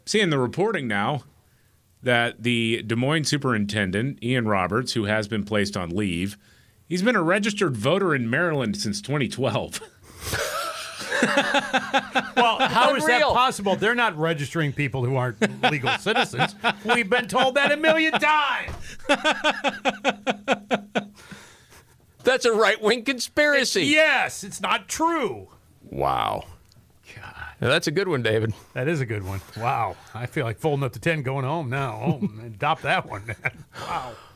Seeing the reporting now that the Des Moines superintendent, Ian Roberts, who has been placed on leave, he's been a registered voter in Maryland since 2012. Well, how is that possible? They're not registering people who aren't legal citizens. We've been told that a million times. That's a right-wing conspiracy. Yes, it's not true. Wow. Now, that's a good one, David. That is a good one. Wow. I feel like folding up the 10 going home now. Oh, adopt that one. Wow.